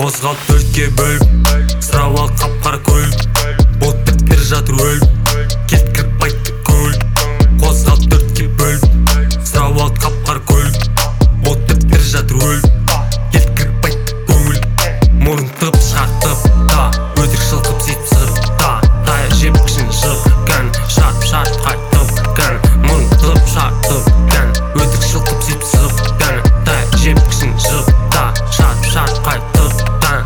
Қозғалып төртке бөліп сұрап ал қап-қара көл боттып келе жатыр өліп кеткіріп айтты көл Қозғалып төртке бөліп сұрап ал қап-қара көл боттып келе жатыр өліп кеткіріп айтты көңіл мұрын тып шартып та өтірік шылқып сөйтіп сығып та тая жеп кішін жығып кән шарп қайтып кән мұрын тып шартып кән өтірік шылқып сөйтіп сығып кән тая жеп кішін жығып та шарп қайтып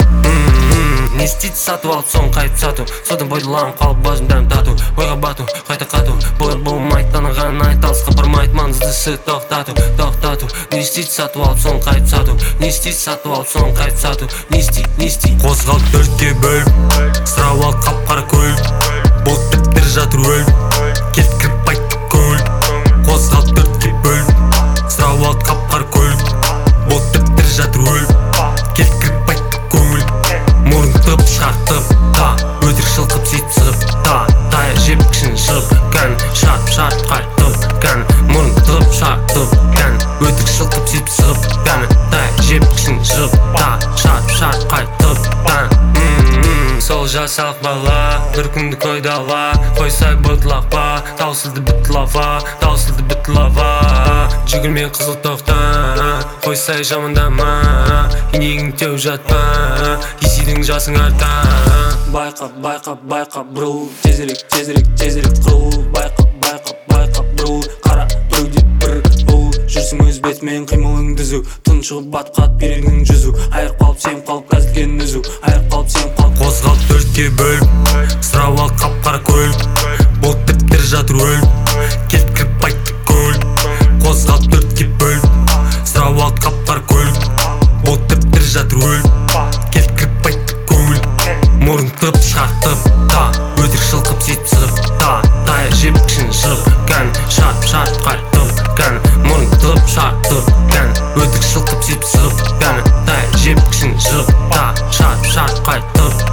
не істейді сатып алып соң қайтып сату содан пайдаланып қалып бажым дәм тату ойға бату қайта қату болар болмайды таныған айт алысқа бармайды маңыздысы тоқтату не істейді сатып алып соң қайтып сату не істейді сатып алып соң қайтып сату не істейді қозғалып төртке бөліп сұрап ал қап-қара көл боттып келе жатыр өліп кеткіріп айтты көл қозғалып төртке бөліп сұрап ал қап-қара көл боттып келе жатыр өліп кеткіріп айтты көңіл мұрын тып шартып та өтірік шылқып сөйтіп сығып та тая жеп кішін жығып кән шарп қайтып кән мұрын тып шартып кән өтірік шылқып сөйтіп сығып кән тая жеп кішін жығып та шарп қайтып кән сол жасақ бала бір күнді койды ала қойсай бұтлақ па таусылды бітілава жүгірме қызыл тоқтан қойсай жамандама енегің теу жатпа есейдің жасың арта байқап бұрыл тезірек қырыл байқап бұрыл қара біреу деп бір бұл жүрсің өз бетімен қимылың түзу тұншығып батқат берегің жүзу айырып қалып сен қалып қазілген үзу қозғалып төртке бөліп сұрап ал қап-қара көл боттып келе жатыр өліп кеткіріп айтты көл қозғалып төртке бөліп сұрап ал қап-қара көл боттып келе жатыр өліп кеткіріп айтты көңіл мұрын тып шартып та өтірік шылқып сөйтіп сығып та тая жеп кішін жығып кән шарп қайтып кән мұрын тып шартып кән өтірік шылқып сөйтіп сығып кән тая жеп кішін жығып та шарп қайтып